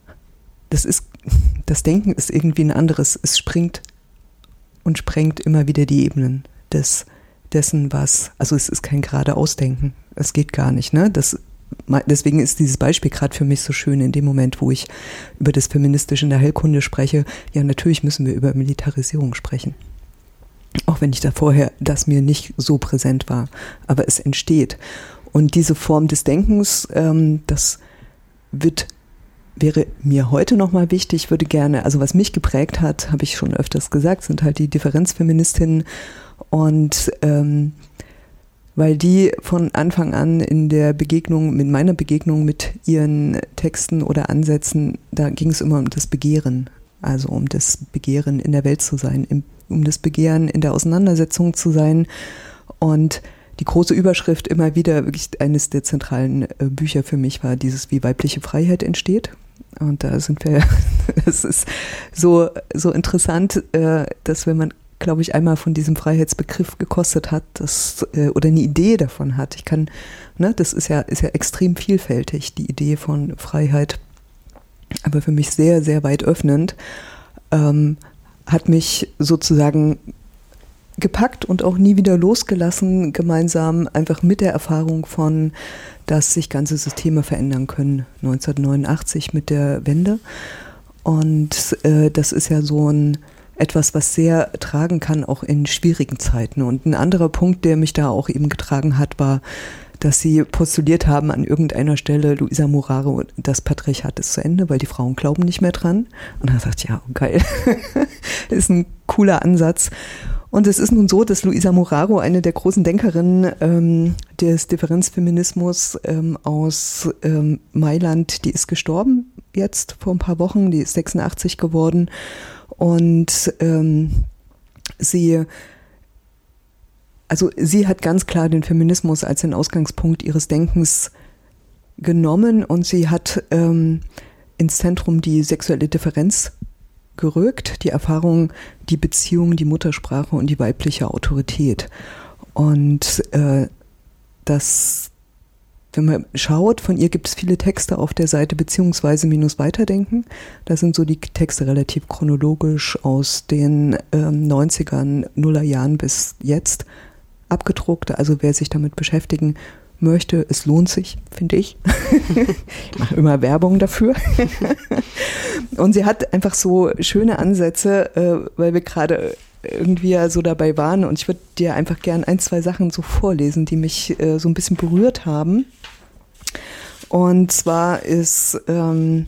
das ist, das Denken ist irgendwie ein anderes. Es springt und sprengt immer wieder die Ebenen des, dessen, was, also es ist kein gerade Ausdenken. Es geht gar nicht, ne? Das, deswegen ist dieses Beispiel gerade für mich so schön in dem Moment, wo ich über das Feministische in der Heilkunde spreche. Ja, natürlich müssen wir über Militarisierung sprechen. Auch wenn ich da vorher, das mir nicht so präsent war. Aber es entsteht. Und diese Form des Denkens, ähm, das wird, wäre mir heute nochmal wichtig, würde gerne, also was mich geprägt hat, habe ich schon öfters gesagt, sind halt die Differenzfeministinnen und ähm, weil die von Anfang an in der Begegnung, mit meiner Begegnung mit ihren Texten oder Ansätzen, da ging es immer um das Begehren, also um das Begehren in der Welt zu sein, im, um das Begehren in der Auseinandersetzung zu sein und die große Überschrift immer wieder, wirklich eines der zentralen äh, Bücher für mich war dieses, wie weibliche Freiheit entsteht. Und da sind wir, es ist so, so interessant, äh, dass wenn man, glaube ich, einmal von diesem Freiheitsbegriff gekostet hat, das, äh, oder eine Idee davon hat, ich kann, ne, das ist ja, ist ja extrem vielfältig, die Idee von Freiheit, aber für mich sehr, sehr weit öffnend, ähm, hat mich sozusagen gepackt und auch nie wieder losgelassen, gemeinsam einfach mit der Erfahrung von, dass sich ganze Systeme verändern können, neunzehnhundertneunundachtzig mit der Wende. Und äh, das ist ja so ein etwas, was sehr tragen kann, auch in schwierigen Zeiten. Und ein anderer Punkt, der mich da auch eben getragen hat, war, dass sie postuliert haben an irgendeiner Stelle, Luisa Muraro, das Patriarchat ist zu Ende, weil die Frauen glauben nicht mehr dran. Und er sagt, ja, geil, ist ein cooler Ansatz. Und es ist nun so, dass Luisa Muraro, eine der großen Denkerinnen ähm, des Differenzfeminismus ähm, aus ähm, Mailand, die ist gestorben jetzt vor ein paar Wochen, die ist sechsundachtzig geworden. Und ähm, sie, also sie hat ganz klar den Feminismus als den Ausgangspunkt ihres Denkens genommen und sie hat ähm, ins Zentrum die sexuelle Differenz gerückt, die Erfahrung, die Beziehung, die Muttersprache und die weibliche Autorität. Und äh, das, wenn man schaut, von ihr gibt es viele Texte auf der Seite beziehungsweise minus Weiterdenken. Da sind so die Texte relativ chronologisch aus den ähm, neunzigern, Nullerjahren bis jetzt abgedruckt. Also wer sich damit beschäftigen möchte, es lohnt sich, finde ich. Ich mache immer Werbung dafür. Und sie hat einfach so schöne Ansätze, äh, weil wir gerade irgendwie ja so dabei waren. Und ich würde dir einfach gern ein, zwei Sachen so vorlesen, die mich äh, so ein bisschen berührt haben. Und zwar ist, ähm,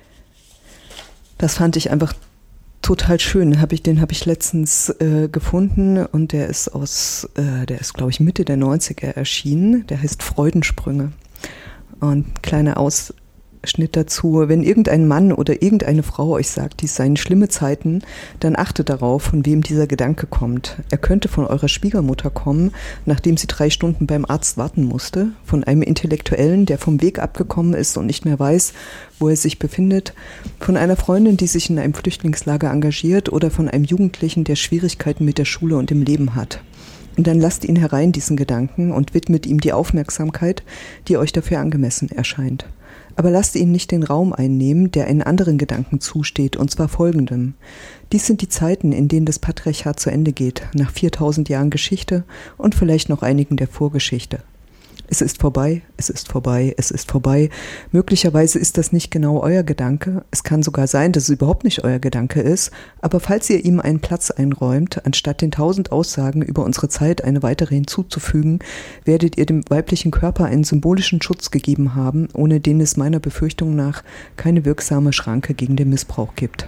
das fand ich einfach total schön. Hab ich, den habe ich letztens äh, gefunden und der ist aus, äh, der ist glaube ich Mitte der neunziger erschienen. Der heißt Freudensprünge. Und kleiner Ausschnitt dazu. Wenn irgendein Mann oder irgendeine Frau euch sagt, dies seien schlimme Zeiten, dann achtet darauf, von wem dieser Gedanke kommt. Er könnte von eurer Schwiegermutter kommen, nachdem sie drei Stunden beim Arzt warten musste, von einem Intellektuellen, der vom Weg abgekommen ist und nicht mehr weiß, wo er sich befindet, von einer Freundin, die sich in einem Flüchtlingslager engagiert oder von einem Jugendlichen, der Schwierigkeiten mit der Schule und dem Leben hat. Und dann lasst ihn herein, diesen Gedanken, und widmet ihm die Aufmerksamkeit, die euch dafür angemessen erscheint. Aber lasst ihn nicht den Raum einnehmen, der einen anderen Gedanken zusteht, und zwar folgendem. Dies sind die Zeiten, in denen das Patriarchat zu Ende geht, nach viertausend Jahren Geschichte und vielleicht noch einigen der Vorgeschichte. Es ist vorbei, es ist vorbei, es ist vorbei. Möglicherweise ist das nicht genau euer Gedanke. Es kann sogar sein, dass es überhaupt nicht euer Gedanke ist. Aber falls ihr ihm einen Platz einräumt, anstatt den tausend Aussagen über unsere Zeit eine weitere hinzuzufügen, werdet ihr dem weiblichen Körper einen symbolischen Schutz gegeben haben, ohne den es meiner Befürchtung nach keine wirksame Schranke gegen den Missbrauch gibt.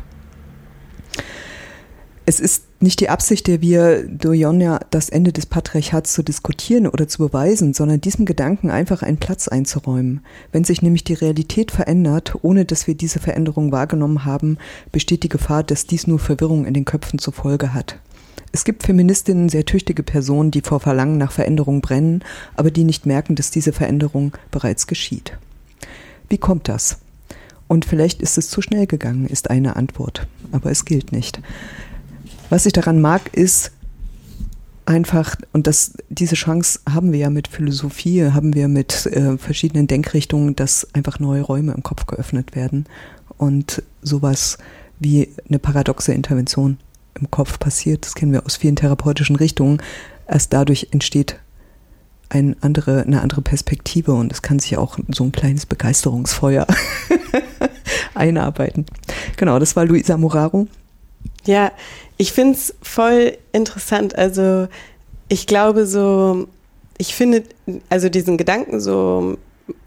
Es ist nicht die Absicht der Wir Dojonia, das Ende des Patriarchats zu diskutieren oder zu beweisen, sondern diesem Gedanken einfach einen Platz einzuräumen. Wenn sich nämlich die Realität verändert, ohne dass wir diese Veränderung wahrgenommen haben, besteht die Gefahr, dass dies nur Verwirrung in den Köpfen zur Folge hat. Es gibt Feministinnen, sehr tüchtige Personen, die vor Verlangen nach Veränderung brennen, aber die nicht merken, dass diese Veränderung bereits geschieht. Wie kommt das? Und vielleicht ist es zu schnell gegangen, ist eine Antwort, aber es gilt nicht. Was ich daran mag, ist einfach, und das, diese Chance haben wir ja mit Philosophie, haben wir mit äh, verschiedenen Denkrichtungen, dass einfach neue Räume im Kopf geöffnet werden und sowas wie eine paradoxe Intervention im Kopf passiert. Das kennen wir aus vielen therapeutischen Richtungen. Erst dadurch entsteht ein andere, eine andere Perspektive und es kann sich auch so ein kleines Begeisterungsfeuer einarbeiten. Genau, das war Luisa Muraro. Ja, ich finde es voll interessant. Also ich glaube so, ich finde also diesen Gedanken so,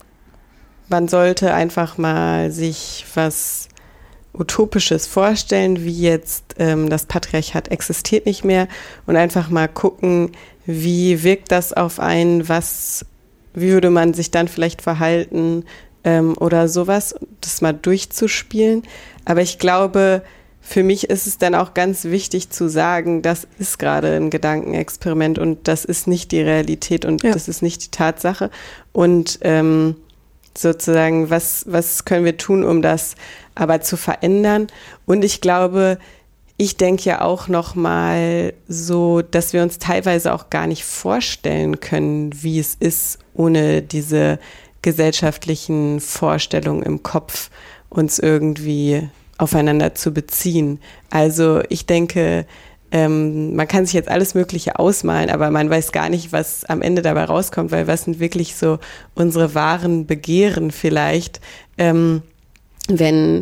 man sollte einfach mal sich was Utopisches vorstellen, wie jetzt ähm, das Patriarchat existiert nicht mehr und einfach mal gucken, wie wirkt das auf einen, was, wie würde man sich dann vielleicht verhalten ähm, oder sowas, das mal durchzuspielen. Aber ich glaube, für mich ist es dann auch ganz wichtig zu sagen, das ist gerade ein Gedankenexperiment und das ist nicht die Realität und ja. Das ist nicht die Tatsache. Und ähm, sozusagen, was, was können wir tun, um das aber zu verändern? Und ich glaube, ich denke ja auch noch mal so, dass wir uns teilweise auch gar nicht vorstellen können, wie es ist, ohne diese gesellschaftlichen Vorstellungen im Kopf uns irgendwie aufeinander zu beziehen. Also ich denke, ähm, man kann sich jetzt alles Mögliche ausmalen, aber man weiß gar nicht, was am Ende dabei rauskommt, weil was sind wirklich so unsere wahren Begehren vielleicht, ähm, wenn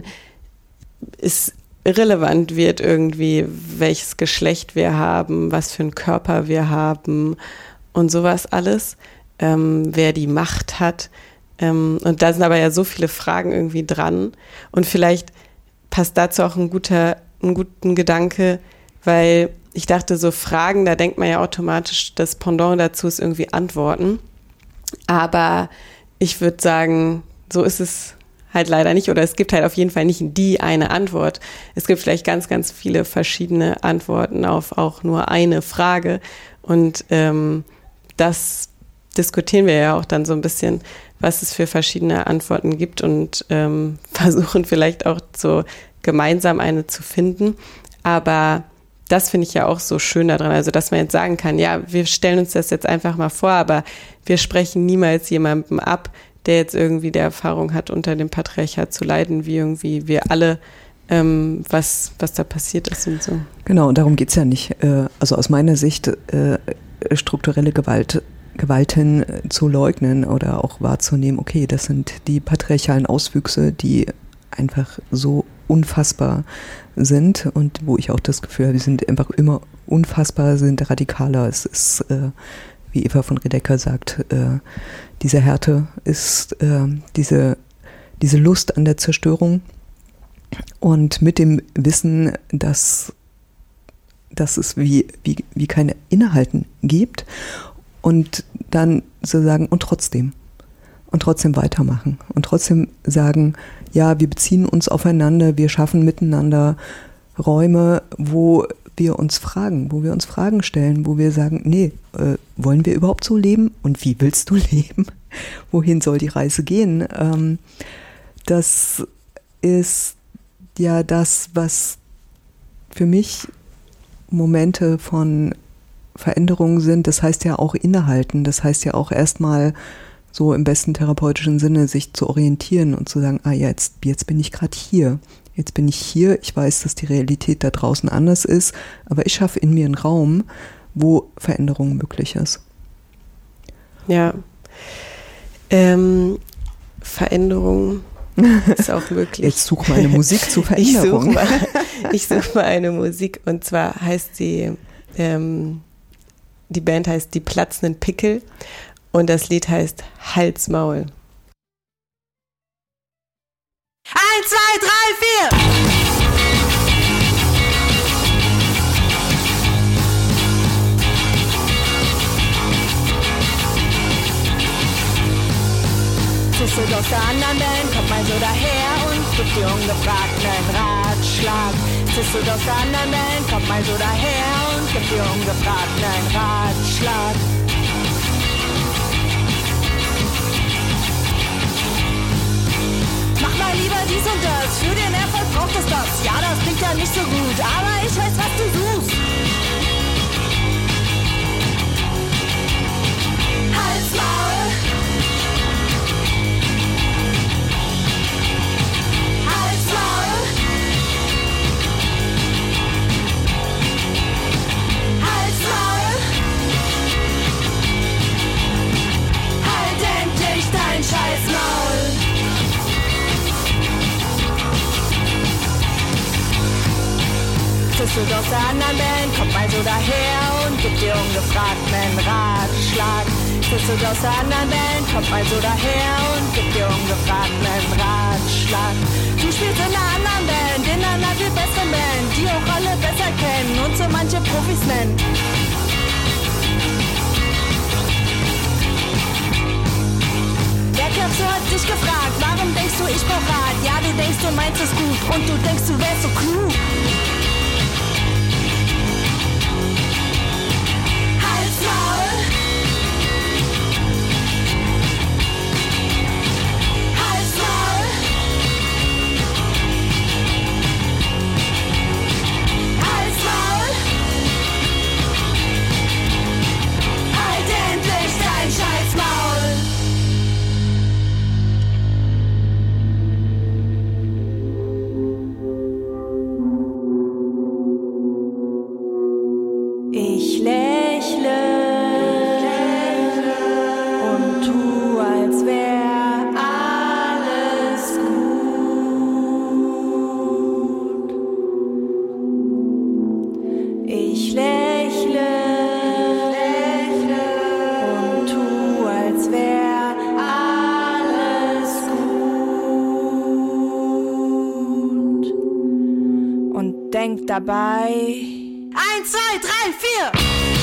es irrelevant wird irgendwie, welches Geschlecht wir haben, was für einen Körper wir haben und sowas alles. ähm, wer die Macht hat. Ähm, und da sind aber ja so viele Fragen irgendwie dran. Und vielleicht passt dazu auch ein guter, ein guter Gedanke, weil ich dachte, so Fragen, da denkt man ja automatisch, das Pendant dazu ist irgendwie Antworten. Aber ich würde sagen, so ist es halt leider nicht. Oder es gibt halt auf jeden Fall nicht die eine Antwort. Es gibt vielleicht ganz, ganz viele verschiedene Antworten auf auch nur eine Frage. Und ähm, das diskutieren wir ja auch dann so ein bisschen, was es für verschiedene Antworten gibt und ähm, versuchen vielleicht auch so gemeinsam eine zu finden. Aber das finde ich ja auch so schön daran, also dass man jetzt sagen kann, ja, wir stellen uns das jetzt einfach mal vor, aber wir sprechen niemals jemandem ab, der jetzt irgendwie die Erfahrung hat, unter dem Patriarchat zu leiden, wie irgendwie wir alle, ähm, was, was da passiert ist und so. Genau, und darum geht es ja nicht. Äh, also aus meiner Sicht, äh, strukturelle Gewalt Gewalten zu leugnen oder auch wahrzunehmen, okay, das sind die patriarchalen Auswüchse, die einfach so unfassbar sind und wo ich auch das Gefühl habe, die sind einfach immer unfassbar, sind radikaler. Es ist, äh, wie Eva von Redeker sagt, äh, diese Härte ist äh, diese, diese Lust an der Zerstörung und mit dem Wissen, dass, dass es wie, wie, wie keine Innehalten gibt. Und dann so sagen, und trotzdem. Und trotzdem weitermachen. Und trotzdem sagen, ja, wir beziehen uns aufeinander, wir schaffen miteinander Räume, wo wir uns fragen, wo wir uns Fragen stellen, wo wir sagen, nee, äh, wollen wir überhaupt so leben? Und wie willst du leben? Wohin soll die Reise gehen? Ähm, das ist ja das, was für mich Momente von Veränderungen sind, das heißt ja auch innehalten, das heißt ja auch erstmal so im besten therapeutischen Sinne sich zu orientieren und zu sagen, ah ja, jetzt, jetzt bin ich gerade hier, jetzt bin ich hier, ich weiß, dass die Realität da draußen anders ist, aber ich schaffe in mir einen Raum, wo Veränderung möglich ist. Ja, ähm, Veränderung ist auch möglich. Jetzt such mal eine Musik zur Veränderung. Ich suche mal, ich such mal eine Musik und zwar heißt sie ähm, die Band heißt Die platzenden Pickel und das Lied heißt Hals Maul. Eins, zwei, drei, vier! Siehst aus der anderen Welt, kommt mal so daher und gibt dir ungefragt einen Ratschlag. Siehst du aus der anderen Welt, kommt mal so daher und gibt dir ungefragt einen Ratschlag. Mach mal lieber dies und das, für den Erfolg braucht es das. Ja, das klingt ja nicht so gut, aber ich weiß, was du suchst. Hals, Maul. Hals, Maul. Hals, Maul. Halt endlich dein scheiß Maul. Siehst du aus der anderen Band, kommt mal so daher und gibt dir ungefragt einen Ratschlag. Siehst du aus der anderen Band, kommt mal so daher und gibt dir ungefragt einen Ratschlag. Du spielst in einer anderen Band, in einer viel besseren Band, die auch alle besser kennen und so manche Profis nennen. Der Klapse hat dich gefragt, warum denkst du, ich brauch Rat? Ja, du denkst, du meinst es gut und du denkst, du wärst so klug. Hals, Maul. Hals, Maul. Hals, Maul. Halt endlich dein scheiß Maul. Denk dabei. Eins, zwei, drei, vier.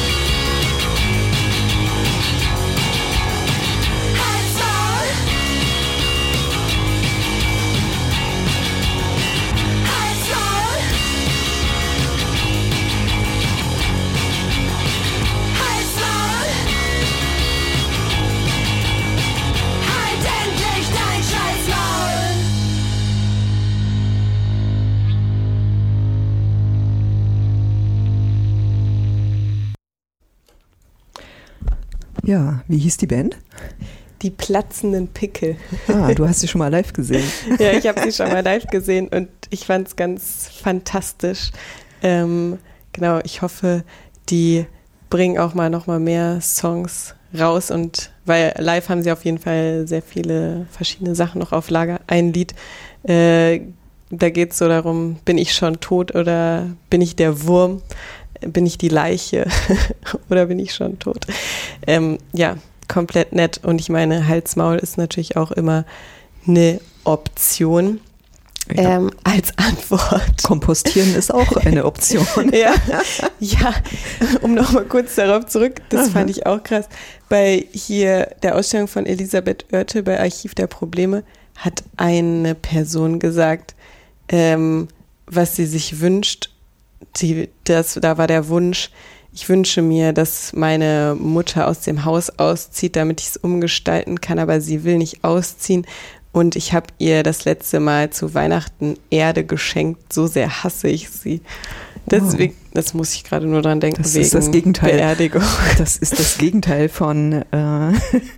Ja, wie hieß die Band? Die platzenden Pickel. Ah, du hast sie schon mal live gesehen. Ja, ich habe sie schon mal live gesehen und ich fand es ganz fantastisch. Ähm, genau, ich hoffe, die bringen auch mal noch mal mehr Songs raus und weil live haben sie auf jeden Fall sehr viele verschiedene Sachen noch auf Lager. Ein Lied, äh, da geht es so darum, bin ich schon tot oder bin ich der Wurm? Bin ich die Leiche oder bin ich schon tot? Ähm, ja, komplett nett. Und ich meine, Hals-Maul ist natürlich auch immer eine Option Ja. ähm, als Antwort. Kompostieren ist auch eine Option. ja, ja, um nochmal kurz darauf zurück, das fand ich auch krass. Bei hier der Ausstellung von Elisabeth Oertel bei Archiv der Probleme hat eine Person gesagt, ähm, was sie sich wünscht. Die, das, da war der Wunsch, ich wünsche mir, dass meine Mutter aus dem Haus auszieht, damit ich es umgestalten kann, aber sie will nicht ausziehen. Und ich habe ihr das letzte Mal zu Weihnachten Erde geschenkt, so sehr hasse ich sie. Deswegen, oh. das muss ich gerade nur dran denken, das wegen ist das Gegenteil. Beerdigung. Das ist das Gegenteil von äh,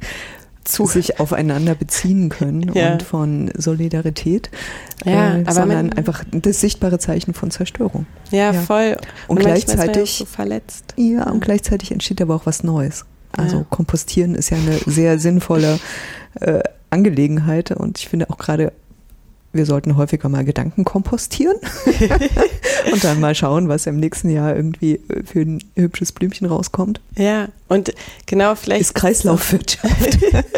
zu sich aufeinander beziehen können ja. und von Solidarität, ja, äh, aber sondern man, einfach das sichtbare Zeichen von Zerstörung. Ja, ja. voll. Und, und gleichzeitig so verletzt. Ja, und gleichzeitig entsteht aber auch was Neues. Also ja. Kompostieren ist ja eine sehr sinnvolle äh, Angelegenheit und ich finde auch gerade, wir sollten häufiger mal Gedanken kompostieren und dann mal schauen, was im nächsten Jahr irgendwie für ein hübsches Blümchen rauskommt. Ja, und genau vielleicht ist Kreislaufwirtschaft.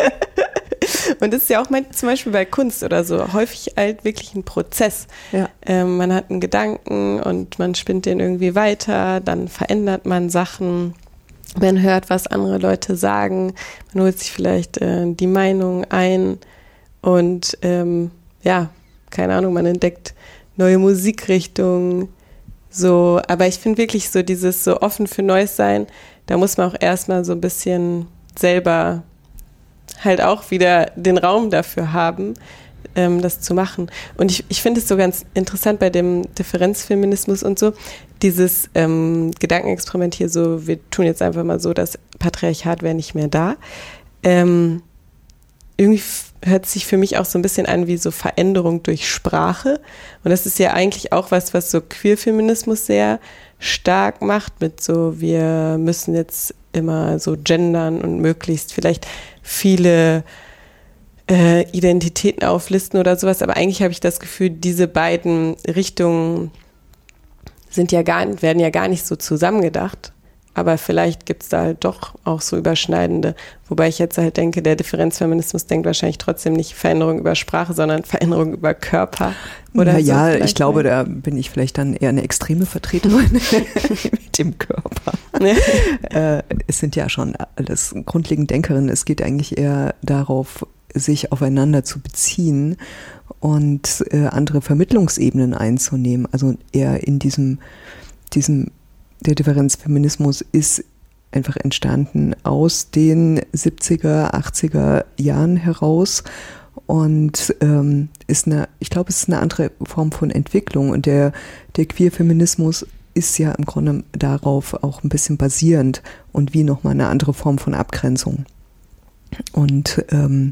Und das ist ja auch mein, zum Beispiel bei Kunst oder so häufig halt wirklich ein Prozess. Ja. Ähm, man hat einen Gedanken und man spinnt den irgendwie weiter, dann verändert man Sachen, man hört, was andere Leute sagen, man holt sich vielleicht äh, die Meinung ein und ähm, ja, keine Ahnung, man entdeckt neue Musikrichtungen, so, aber ich finde wirklich so dieses so offen für Neues sein, da muss man auch erstmal so ein bisschen selber halt auch wieder den Raum dafür haben, ähm, das zu machen. Und ich, ich finde es so ganz interessant bei dem Differenzfeminismus und so, dieses ähm, Gedankenexperiment hier so, wir tun jetzt einfach mal so, das Patriarchat wäre nicht mehr da. Ähm, irgendwie f- hört sich für mich auch so ein bisschen an wie so Veränderung durch Sprache. Und das ist ja eigentlich auch was, was so Queerfeminismus sehr stark macht mit so, wir müssen jetzt immer so gendern und möglichst vielleicht viele äh, Identitäten auflisten oder sowas. Aber eigentlich habe ich das Gefühl, diese beiden Richtungen sind ja gar, werden ja gar nicht so zusammengedacht. Aber vielleicht gibt es da halt doch auch so Überschneidende. Wobei ich jetzt halt denke, der Differenzfeminismus denkt wahrscheinlich trotzdem nicht Veränderung über Sprache, sondern Veränderung über Körper. Oder Na so ja, ich glaube, mehr. da bin ich vielleicht dann eher eine extreme Vertreterin mit dem Körper. äh, es sind ja schon alles grundlegend Denkerinnen. Es geht eigentlich eher darauf, sich aufeinander zu beziehen und äh, andere Vermittlungsebenen einzunehmen. Also eher in diesem, diesem der Differenzfeminismus ist einfach entstanden aus den siebziger, achtziger Jahren heraus und ähm, ist eine, ich glaube, es ist eine andere Form von Entwicklung und der, der Queerfeminismus ist ja im Grunde darauf auch ein bisschen basierend und wie nochmal eine andere Form von Abgrenzung. Und ähm,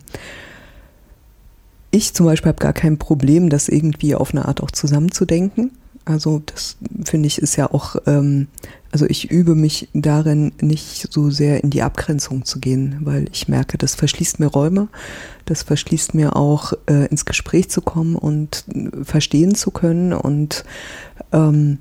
ich zum Beispiel habe gar kein Problem, das irgendwie auf eine Art auch zusammenzudenken. Also das finde ich ist ja auch, ähm, also ich übe mich darin, nicht so sehr in die Abgrenzung zu gehen, weil ich merke, das verschließt mir Räume, das verschließt mir auch äh, ins Gespräch zu kommen und verstehen zu können und ähm,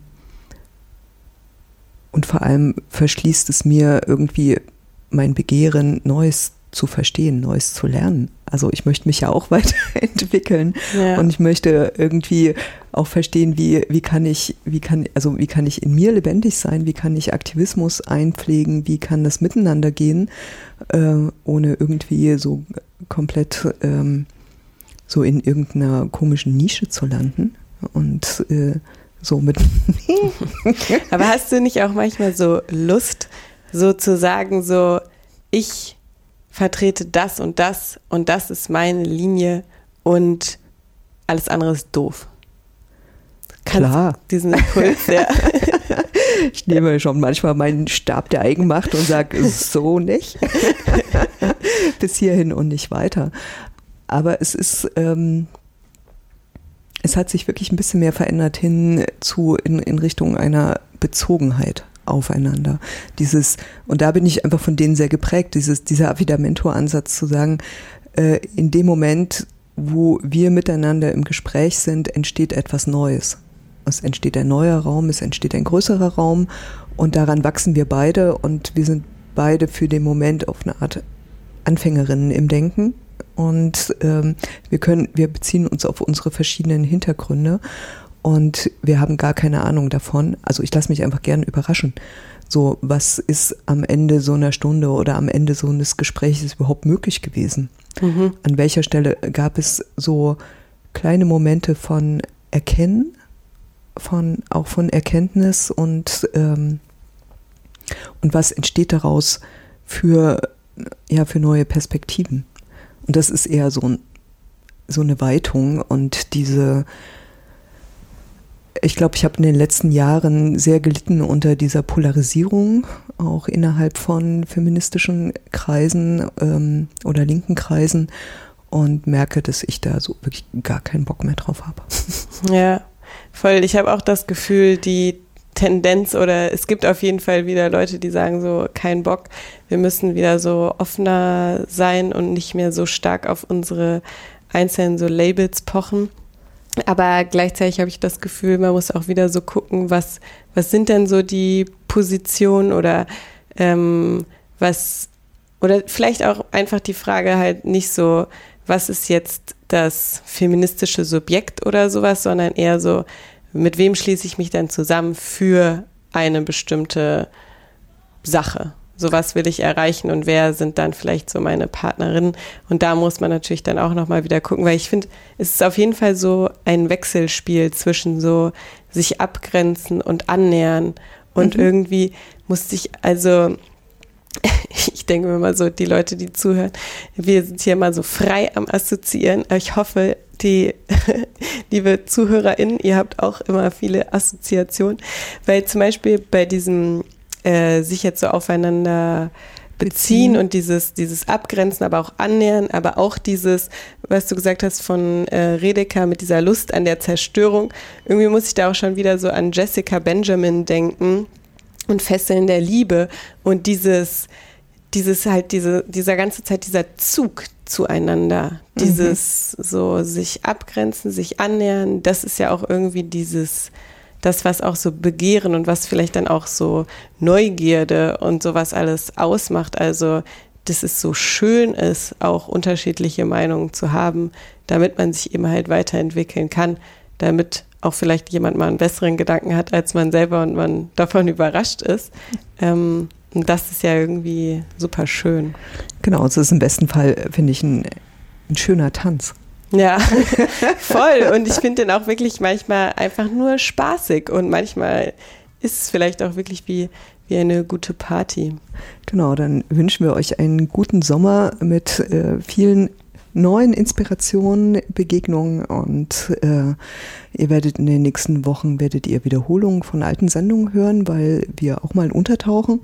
und vor allem verschließt es mir irgendwie mein Begehren, Neues zu verstehen, Neues zu lernen. Also ich möchte mich ja auch weiterentwickeln Ja. und ich möchte irgendwie auch verstehen, wie, wie kann ich, wie kann, also wie kann ich in mir lebendig sein, wie kann ich Aktivismus einpflegen, wie kann das miteinander gehen, äh, ohne irgendwie so komplett ähm, so in irgendeiner komischen Nische zu landen und äh, so mit. Aber hast du nicht auch manchmal so Lust, so zu sagen, so ich vertrete das und das und das ist meine Linie und alles andere ist doof? Kannst Klar. Diesen Impuls, ja. Ich nehme schon manchmal meinen Stab der Eigenmacht und sage, so nicht. Bis hierhin und nicht weiter. Aber es ist, ähm, es hat sich wirklich ein bisschen mehr verändert hin zu, in, in Richtung einer Bezogenheit aufeinander. Dieses, und da bin ich einfach von denen sehr geprägt, dieses, dieser Affidamento-Ansatz zu sagen, äh, in dem Moment, wo wir miteinander im Gespräch sind, entsteht etwas Neues. Es entsteht ein neuer Raum, es entsteht ein größerer Raum und daran wachsen wir beide und wir sind beide für den Moment auf eine Art Anfängerinnen im Denken und ähm, wir können, wir beziehen uns auf unsere verschiedenen Hintergründe und wir haben gar keine Ahnung davon. Also ich lasse mich einfach gerne überraschen. So, was ist am Ende so einer Stunde oder am Ende so eines Gesprächs überhaupt möglich gewesen? Mhm. An welcher Stelle gab es so kleine Momente von Erkennen, von auch von Erkenntnis und ähm, und was entsteht daraus für ja für neue Perspektiven? Und das ist eher so ein, so eine Weitung und diese, ich glaube, ich habe in den letzten Jahren sehr gelitten unter dieser Polarisierung, auch innerhalb von feministischen Kreisen ähm, oder linken Kreisen und merke, dass ich da so wirklich gar keinen Bock mehr drauf habe. Ja, voll. Ich habe auch das Gefühl, die Tendenz oder es gibt auf jeden Fall wieder Leute, die sagen so, kein Bock, wir müssen wieder so offener sein und nicht mehr so stark auf unsere einzelnen so Labels pochen. Aber gleichzeitig habe ich das Gefühl, man muss auch wieder so gucken, was, was sind denn so die Positionen oder ähm, was, oder vielleicht auch einfach die Frage halt nicht so, was ist jetzt das feministische Subjekt oder sowas, sondern eher so, mit wem schließe ich mich dann zusammen für eine bestimmte Sache? So was will ich erreichen und wer sind dann vielleicht so meine Partnerinnen? Und da muss man natürlich dann auch nochmal wieder gucken, weil ich finde, es ist auf jeden Fall so ein Wechselspiel zwischen so sich abgrenzen und annähern. Und mhm. irgendwie musste ich, also ich denke mir mal so, die Leute, die zuhören, wir sind hier mal so frei am Assoziieren. Aber ich hoffe, die liebe ZuhörerInnen, ihr habt auch immer viele Assoziationen, weil zum Beispiel bei diesem äh, sich jetzt so aufeinander beziehen, beziehen. Und dieses, dieses Abgrenzen, aber auch annähern, aber auch dieses, was du gesagt hast von äh, Redeker mit dieser Lust an der Zerstörung. Irgendwie muss ich da auch schon wieder so an Jessica Benjamin denken und Fesseln der Liebe und dieses, dieses halt, diese, dieser ganze Zeit, dieser Zug zueinander, dieses mhm. so sich abgrenzen, sich annähern, das ist ja auch irgendwie dieses, das, was auch so Begehren und was vielleicht dann auch so Neugierde und sowas alles ausmacht, also dass es so schön ist, auch unterschiedliche Meinungen zu haben, damit man sich eben halt weiterentwickeln kann, damit auch vielleicht jemand mal einen besseren Gedanken hat als man selber und man davon überrascht ist. Ähm, und das ist ja irgendwie super schön. Genau, es ist im besten Fall, finde ich, ein, ein schöner Tanz. Ja, voll. Und ich finde den auch wirklich manchmal einfach nur spaßig und manchmal ist es vielleicht auch wirklich wie, wie eine gute Party. Genau, dann wünschen wir euch einen guten Sommer mit äh, vielen neuen Inspirationen, Begegnungen und äh, ihr werdet in den nächsten Wochen werdet ihr Wiederholungen von alten Sendungen hören, weil wir auch mal untertauchen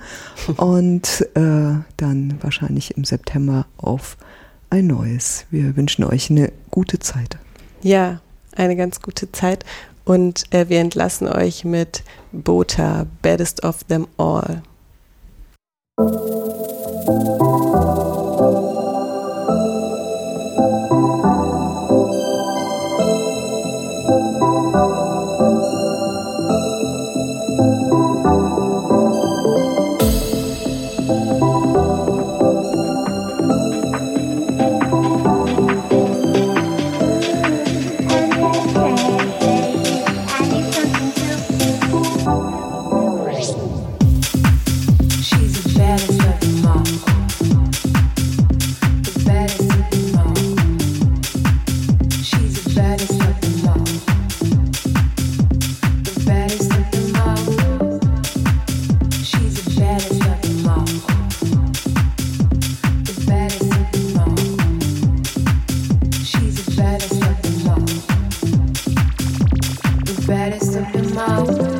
und äh, dann wahrscheinlich im September auf ein neues. Wir wünschen euch eine gute Zeit. Ja, eine ganz gute Zeit und äh, wir entlassen euch mit Bota, Baddest of Them All. gemacht.